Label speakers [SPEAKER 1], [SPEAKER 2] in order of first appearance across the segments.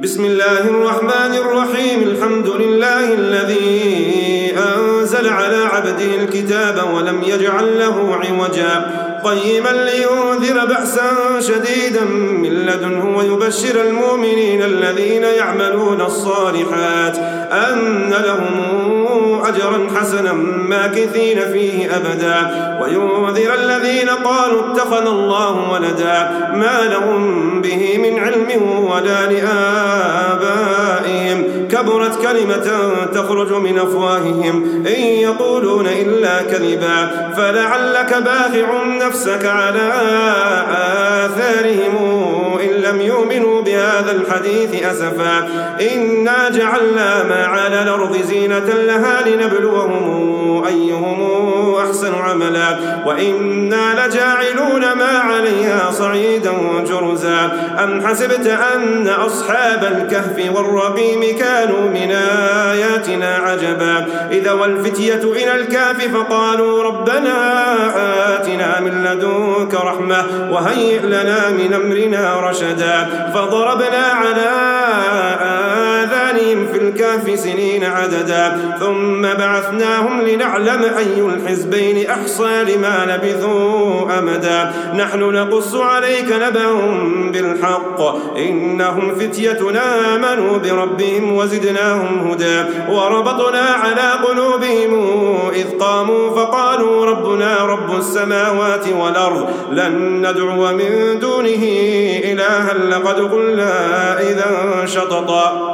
[SPEAKER 1] بسم الله الرحمن الرحيم. الحمد لله الذي أنزل على عبده الكتاب ولم يجعل له عوجا قيما لينذر بأسا شديدا من لدنه ويبشر المؤمنين الذين يعملون الصالحات أن لهم أجرا حسنا ماكثين فيه أبدا وينذر الذين قالوا اتخذ الله ولدا ما لهم به من علم ولا لآبائهم كبرت كلمة تخرج من أفواههم إن يقولون إلا كذبا فلعلك باخع نفسك على آثارهم إن لم يؤمنوا بهذا الحديث أسفا إنا جعلنا ما على الأرض زينة لها لنبلوهم أيهم أحسن عملا وإنا لجاعلون ما عليها صعيدا جرزا أم حسبت أن أصحاب الكهف والرقيم كانوا من آياتنا عجبا إذا والفتية إلى الكهف فقالوا ربنا آتنا من لدنك رحمة وهيئ لنا من أمرنا رشدا فضربنا على آذانهم في الكهف سنين عددا ثم بعثناهم لنعلم أي الحزبين أحصى لما لبثوا أمدا نحن نقص عليك نبأهم بالحق إنهم فتيتنا آمنوا بربهم وزدناهم هدى وربطنا على قلوبهم إذ قاموا فقالوا ربنا رب السماوات والأرض لن ندعو من دونه إلها لقد قلنا إذا شططا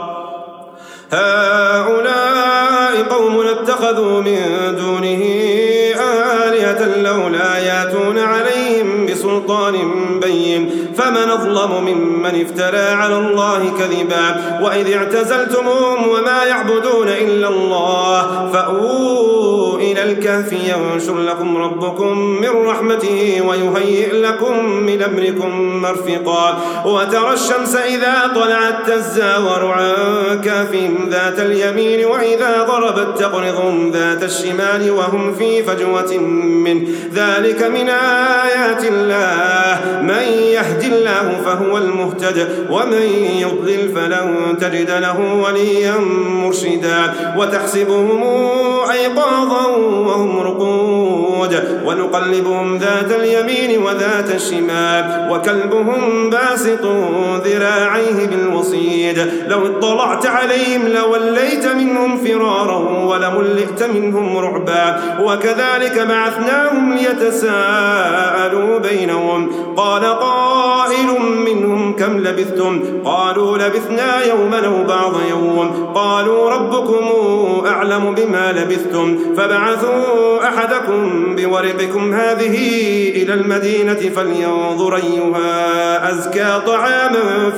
[SPEAKER 1] هؤلاء قوم اتخذوا من دونه آلهة لولا ياتون عليهم بسلطان بين فمن أظلم ممن افترى على الله كذبا وإذ اعتزلتموهم وما يعبدون إلا الله فأووا إلى الكهف ينشر لكم ربكم من رحمته ويهيئ لكم من أمركم مرفقا وترى الشمس إذا طلعت تزاور عن كهفهم ذات اليمين وإذا غربت تقرضهم ذات الشمال وهم في فجوة منه ذلك من آيات الله من يهد الله فهو المهتد ومن يضلل فلن تجد له وليا مرشدا وتحسبهم أيقاظا وهم رقود ونقلبهم ذات اليمين وذات الشمال وكلبهم باسط ذراعيه بالوصيد لو اطلعت عليهم لوليت منهم فرارا ولملئت منهم رعبا وكذلك بعثناهم ليتساءلوا بينهم قال قائل منهم كم لبثتم قالوا لبثنا يوما أو بعض يوم قالوا ربكم أعلم بما لبثتم فبعثوا أحدكم بورقكم هذه إلى المدينة فلينظر أيها أزكى طعاما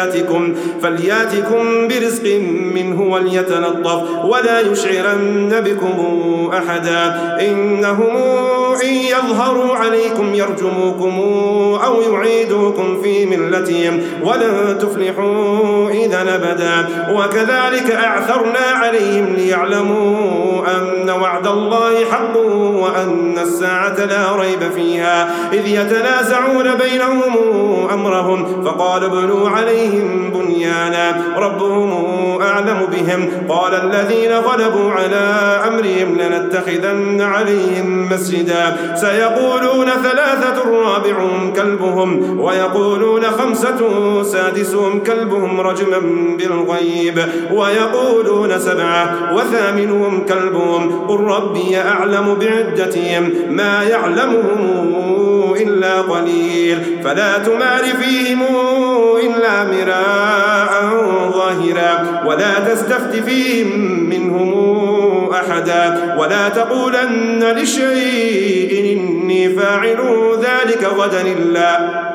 [SPEAKER 1] فلياتكم برزق منه وليتلطف ولا يشعرن بكم أحدا إنهم إن يظهروا عليكم يرجموكم أو يعيدوكم في ملتهم ولن تفلحوا إذا أبدا وكذلك أعثرنا عليهم ليعلموا أن وعد الله حق وأن الساعة لا ريب فيها إذ يتنازعون بينهم أمرهم فقال ابنوا عليهم بنيانا ربهم أعلم بهم قال الذين غلبوا على أمرهم لنتخذن عليهم مسجدا سيقولون ثلاثة رابعهم كلبهم ويقولون خمسة سادسهم كلبهم رجما بالغيب ويقولون سبعة وثامنهم كلبهم قل ربي أعلم بعدتهم ما يعلمهم إلا قليل فلا تمار فيهم إلا مراء ظاهرا ولا تستفت فيهم منهم أحدا ولا تقولن لشيء إني فاعل ذلك غدا إلا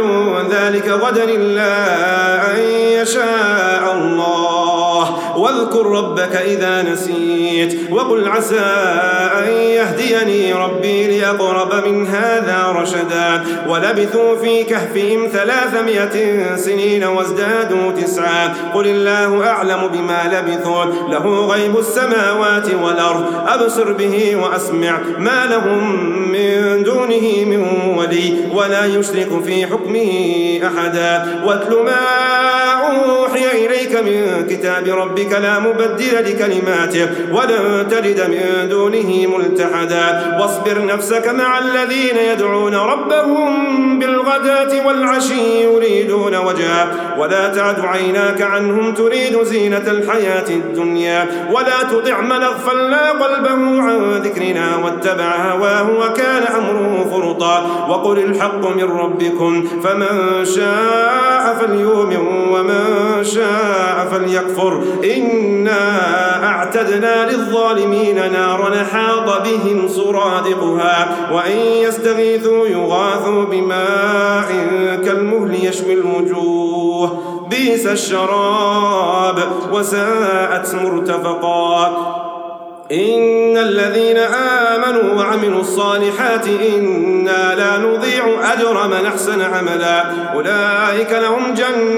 [SPEAKER 1] أن يشاء الله واذكر واذكر ربك إذا نسيت وقل عسى أن يهديني ربي لأقرب من هذا رشدا ولبثوا في كهفهم 300 سنين وازدادوا 9 قل الله أعلم بما لبثوا له غيب السماوات والأرض أبصر به وأسمع ما لهم من دونه من ولي ولا يشرك في حكمه أحدا واتل ما أوحي إليك من كتاب ربك لا مبدل لكلماته ولن تجد من دونه ملتحدا واصبر نفسك مع الذين يدعون ربهم بالغداة والعشي يريدون وجهه ولا تعد عيناك عنهم تريد زينة الحياة الدنيا ولا تطع من أغفلنا قلبه عن ذكرنا واتبع هواه وكان أمره فرطا وقل الحق من ربكم فمن شاء فليؤمن ومن شاء فليكفر إنا أعتدنا للظالمين نارا حاط بهم سرادقها وإن يستغيثوا يغاثوا بماء كالمهل يشوي الوجوه بئس الشراب وساءت مرتفقا إن الذين آمنوا وعملوا الصالحات إنا لا نضيع أجر من أحسن عملا أولئك لهم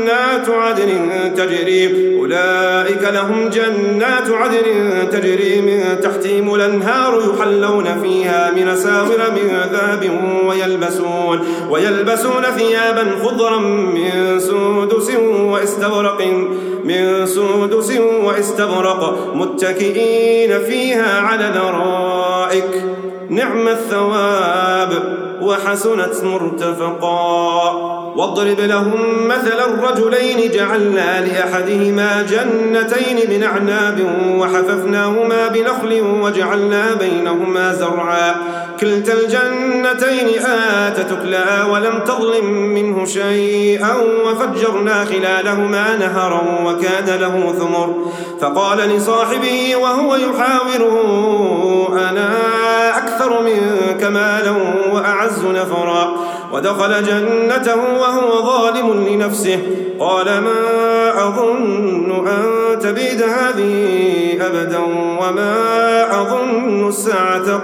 [SPEAKER 1] جنات عدن تجري من تحتهم الأنهار يحلون فيها من أساور من ذهب ويلبسون ثيابا خضرا من سندس واستبرق متكئين فيها على الأرائك نعم الثواب وحسنت مرتفقا واضرب لهم مثل الرجلين جعلنا لأحدهما جنتين من أعناب وحففناهما بنخل وجعلنا بينهما زرعا كلتا الجنتين آتت أكلها ولم تظلم منه شيئا وفجرنا خلالهما نهرا وكان له ثمر فقال لصاحبه وهو يحاوره أنا أكثر منك مالا وأعز نفرا ودخل جنته وهو ظالم لنفسه قال ما أظن أن تبيد هذه أبدا وما أظن الساعة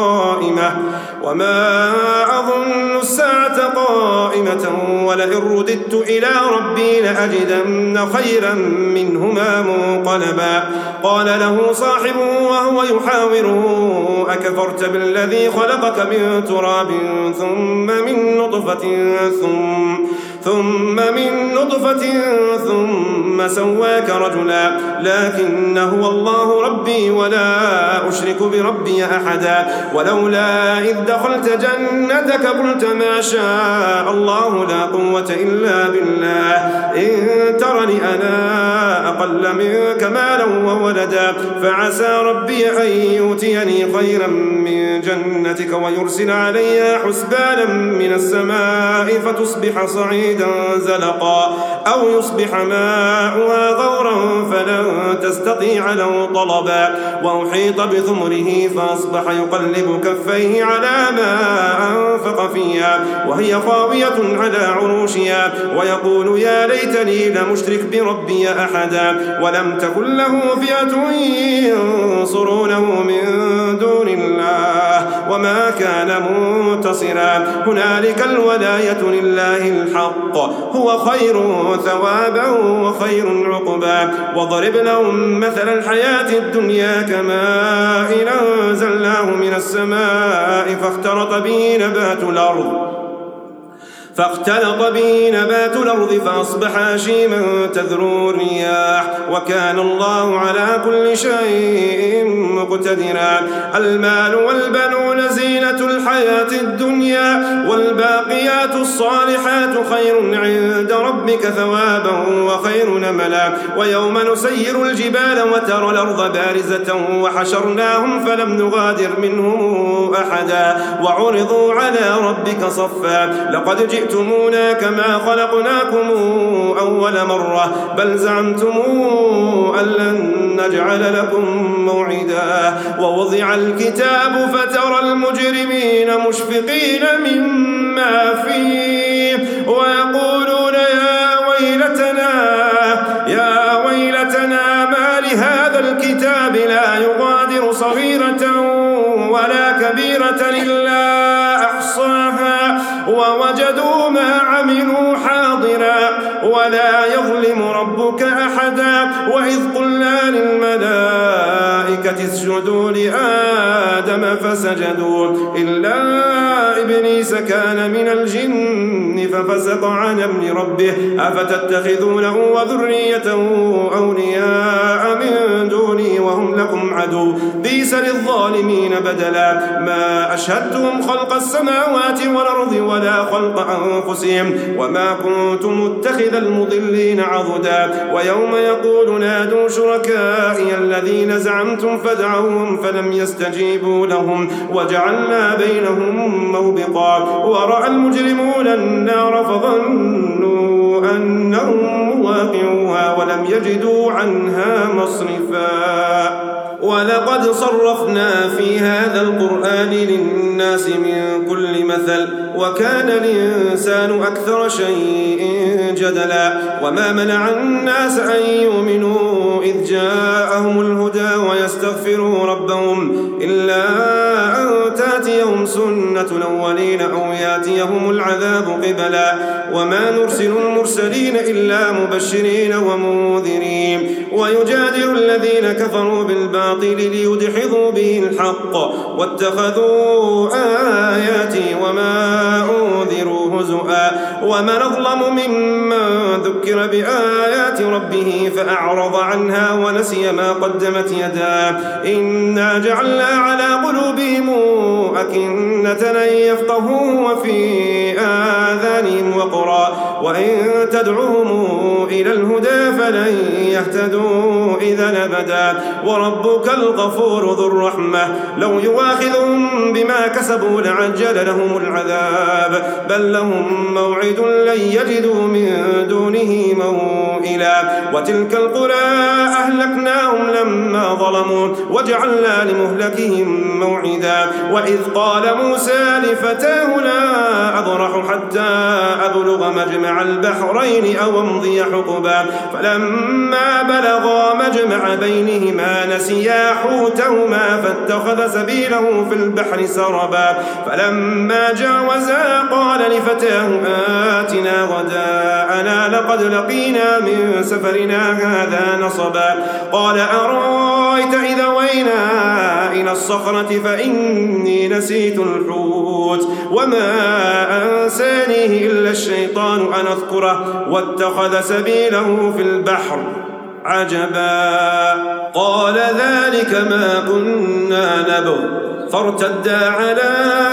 [SPEAKER 1] قائمة ولئن رددت إلى ربي لأجدن خيرا منهما منقلبا قال له صاحبه وهو يحاوره أكفرت بالذي خلقك من تراب ثم من نطفة ثم سواك رجلا لكن هو الله ربي ولا أشرك بربي أحدا ولولا إذ دخلت جنتك قلت ما شاء الله لا قوة إلا بالله إن ترني أنا أقل منك مالا وولدا فعسى ربي أن يؤتيني خيرا من جنتك ويرسل عليها حسبانا من السماء فتصبح صعيدا زلقا أو يصبح ماؤها غورا فلن تستطيع له طلبا وأحيط بثمره فأصبح يقلب كفيه على ما أنفق فيها وهي خاوية على عروشها ويقول يا ليتني لم أشرك بربي أحدا ولم تكن له فئة ينصرونه من دون الله وما كان منتصرا هنالك الولاية لله الحق هو خير ثوابا وخير عقبا واضرب لهم مثل الحياة الدنيا كماء أنزلناه من السماء فاختلط به نبات الأرض فأصبح هشيما تذروه الرياح وكان الله على كل شيء مقتدرا المال والبنون زينة الحياة الدنيا والباقيات الصالحات خير عند ربك ثوابا وخير نملا ويوم نسير الجبال وترى الأرض بارزة وحشرناهم فلم نغادر منهم أحدا وعرضوا على ربك صفا لقد جئتمونا كما خلقناكم أول مرة بل زعمتم أن لن نجعل لكم موعدا ووضع الكتاب فترى المجرمين مشفقين مما فيه ويقولون يا ويلتنا ما لهذا كلمة إلا أحصاها ووجدوا ما عملوا حاضرا ولا يظلم ربك أحدا. وإذ قلنا للملائكة اسجدوا لآدم فسجدوا إلا إبليس كان من الجن ففسق عن أمر ربه أفتتخذونه وذريته أولياء من دوني وهم لكم عدو بئس للظالمين بدلا. ما أشهدتهم خلق السماوات والأرض ولا خلق أنفسهم وما كنت متخذ المضلين عضدا. ويوم يقول نادوا شركائي الذين زعمتم فدعوهم فلم يستجيبوا لهم وجعلنا بينهم موبقا. ورأى المجرمون النار فظنوا أنهم واقعوها ولم يجدوا عنها مصرفا. ولقد صرفنا في هذا القرآن للناس من كل مثل وكان الإنسان أكثر شيء جدلا. وما منع الناس أن يؤمنوا إذ جاءهم الهدى ويستغفروا ربهم إلا أن تأتيهم سنة الأولين أو يأتيهم العذاب قبلا. وما نرسل المرسلين إلا مبشرين ومنذرين ويجادل الذين كفروا بالباطل ليدحضوا به الحق واتخذوا آياتي وما أنذروا هزؤا. ومن أظلم ممن ذكر بآيات ربه فأعرض عنها ونسي ما قدمت يداه. إنا جعلنا على قلوبهم أكنة أن يفقهوا وفي آذانهم وقرا وإن تدعوهم إلى الهدى فلن يهتدوا إذا أبدا. وربك الغفور ذو الرحمة لو يواخذهم بما كسبوا لعجل لهم العذاب بل لهم موعد لن يجدوا من دونه موئلا. وتلك القرى أهلكناهم لما ظلموا وجعلنا لمهلكهم موعدا. وإذ قال موسى لفتاه لا أبرح حتى أبلغ مجمع البحرين أو أمضي حقبا فلما بلغا مجمع بينهما نسيا حوتهما فاتخذ سبيله في البحر سربا. فلما جاوزا قال لفتاه آتنا غداءنا لقد لقينا من سفرنا هذا نصبا. قال أرأيت إذا وينا إلى الصخرة فإني نسيت الحوت وما أنسانيه إلا الشيطان أن أذكره واتخذ سبيله في البحر عجبا. قال ذلك ما كنا نبغ فارتدا على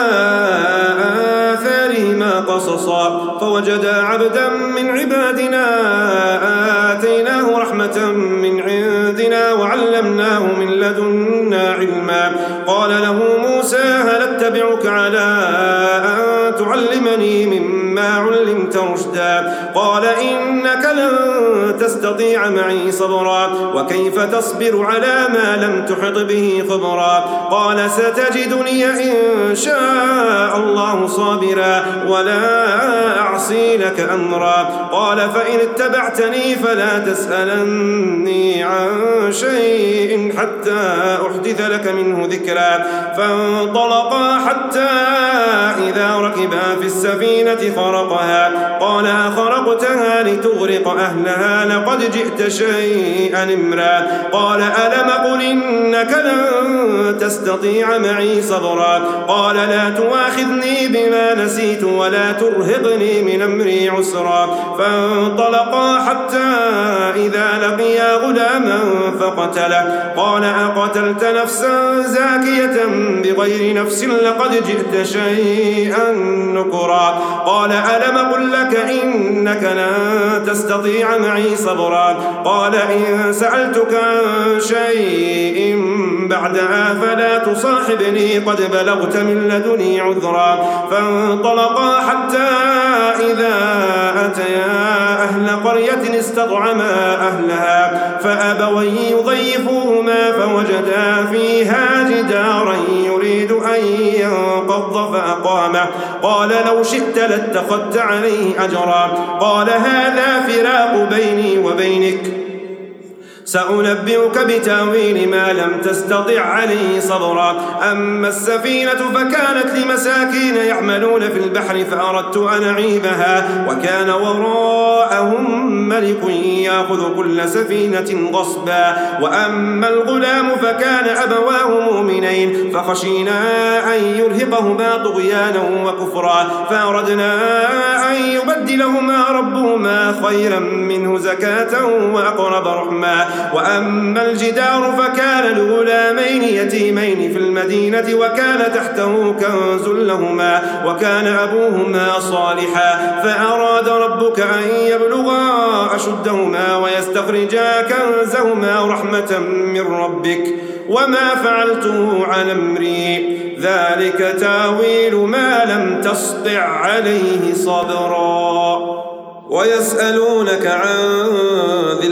[SPEAKER 1] آثارهما قصصا فوجدا عبدا من عبادنا آتيناه رحمة من عندنا وعلمناه من لدنا علما. قال له موسى هل اتبعك على أن تعلمني مما علمت رشدا. قال إنك لن تستطيع معي صبرا وكيف تصبر على ما لم تحط به خبرا. قال ستجدني إن شاء الله صابرا ولا أعصي لك أمرا. قال فإن اتبعتني فلا تسألني عن شيء حتى أحدث لك منه ذكرا. فانطلقا حتى إذا ركبا في السفينة خرقها قال أخرقتها لتغرق أهلها لقد جئت شيئا إمرا. قال ألم قل إنك لن تستطيع معي صبرا. قال لا تواخذني بما نسيت ولا ترهقني من أمري عسرا. فانطلقا حتى إذا لقيا غلاما فقتله. قال أقتلت نفسا زاكية بغير نفس لقد جئت شيئا نكرا. قال ألم قل لك إنك لن تستطيع معي صبرا. قال إن سألتك عن شيء بعدها فلا تصاحبني قد بلغت من لدني عذرا. فانطلقا حتى إذا أتيا أهل قرية استطعما أهلها فأبوا يضيفوهما فوجدا فيها جدارا يريد أن ينقض فأقامه. قال لو شئت لاتخذت عليه أجرا. قال هذا فراق بيني وبينك سأنبئك بتأويل ما لم تستطع عليه صبرا. أما السفينة فكانت لمساكين يعملون في البحر فأردت أن أعيبها وكان وراءهم ملك يأخذ كل سفينة غصبا. وأما الغلام فكان أبواه مؤمنين فخشينا أن يرهقهما طغيانا وكفرا فأردنا أن يبدلهما ربهما خيرا منه زكاة وأقرب رحما. وأما الجدار فكان لغلامين يتيمين في المدينة وكان تحته كنز لهما وكان أبوهما صالحا فأراد ربك أن يبلغا أشدهما ويستخرجا كنزهما رحمة من ربك وما فعلته عن أمري ذلك تاويل ما لم تسطع عليه صبرا. ويسألونك عن ذي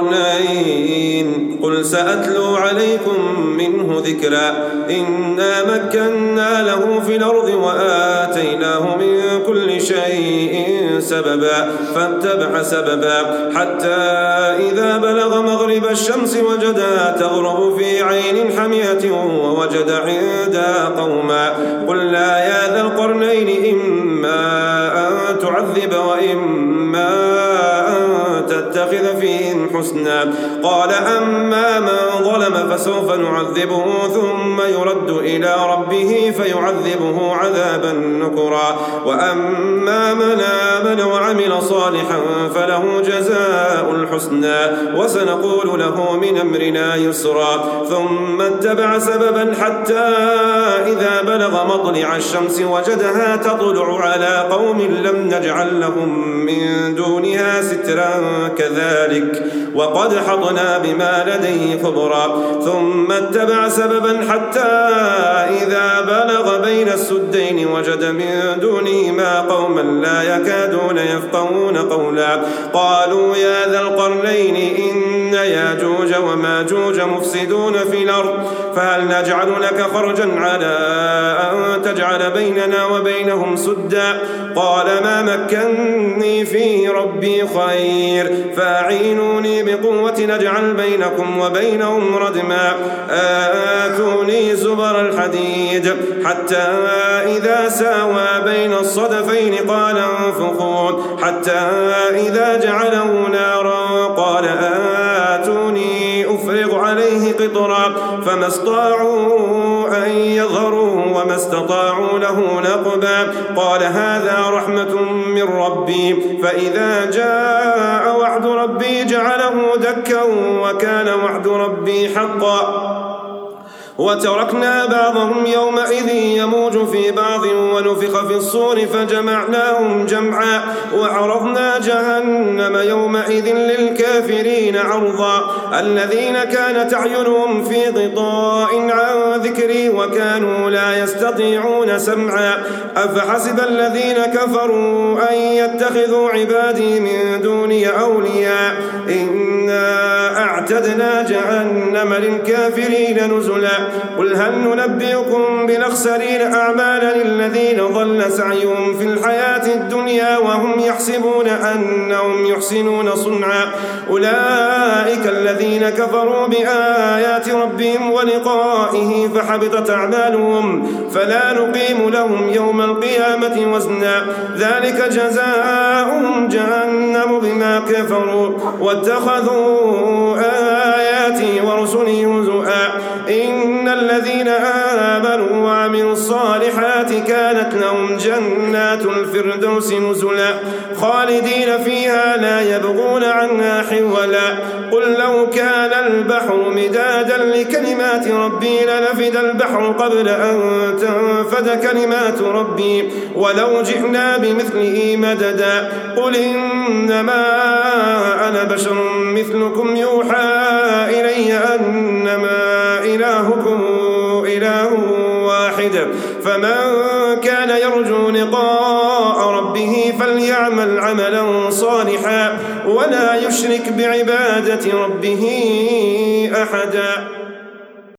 [SPEAKER 1] القرنين قل سأتلو عليكم منه ذكرا. إنا مكنا له في الأرض وآتيناه من كل شيء سببا فاتبع سببا حتى إذا بلغ مغرب الشمس وجدها تغرب في عين حمية ووجد عندها قوما قلنا يا ذا القرنين إما أن تعذب وإما أن تتخذ فيهم حسنا. قال أما من ظلم فسوف نعذبه ثم يرد إلى ربه فيعذبه عذابا نكرا. وأما من آمن وعمل صالحا فله جزاء الحسنى وسنقول له من أمرنا يسرا. ثم اتبع سببا حتى إذا بلغ مطلع الشمس وجدها تطلع على قوم لم نجعل لهم من دونها سترا كذلك وقد حطنا بما لديه خبرا. ثم اتبع سببا حتى إذا بلغ بين السدين وجد من دونهما قوما لا يكادون يفقهون قولا. قالوا يا ذا القرنين إن ياجوج وماجوج مفسدون في الأرض فهل نجعل لك خرجا على أن تجعل بيننا وبينهم سدا. قال ما مكنني فيه ربي خير فاعينوني بقوة نجعل بينكم وبينهم ردما. آتوني زبر الحديد حتى إذا ساوى بين الصدفين قال انفخوا حتى إذا جعله نارا قال آتوني أفرغ عليه قطرا فما استطاعوا أن يظهروه وما استطاعوا له نقبا. قال هذا رحمة من ربي فإذا جاء وعد ربي جعله دكا وكان وعد ربي حقا. وتركنا بعضهم يومئذ يموج في بعض ونفخ في الصور فجمعناهم جمعا وعرضنا جهنم يومئذ للكافرين عرضا. الذين كانت أعينهم في غطاء عن ذكري وكانوا لا يستطيعون سمعا. أفحسب الذين كفروا أن يتخذوا عبادي من دوني أولياء إنا أعتدنا جهنم للكافرين نزلا. قل هل ننبئكم بالأخسرين أعمالا الذين ضل سعيهم في الحياة الدنيا وهم يحسبون أنهم يحسنون صنعا. أولئك الذين كفروا بآيات ربهم ولقائه فحبطت أعمالهم فلا نقيم لهم يوم القيامة وزنا. ذلك جزاؤهم جهنم بما كفروا واتخذوا آياتي ورسلي هزؤا. إن الذين آمنوا وعملوا الصالحات كانت لهم جنات الفردوس نزلا خالدين فيها لا يبغون عنها حولا. قل لو كان البحر مدادا لكلمات ربي لنفد البحر قبل أن تنفد كلمات ربي ولو جئنا بمثله مددا. قل إنما أنا بشر مثلكم يوحى إلي أنما إلهكم إله واحد فمن كان يرجو لقاء ربه فليعمل عملا صالحا ولا يشرك بعبادة ربه أحدا.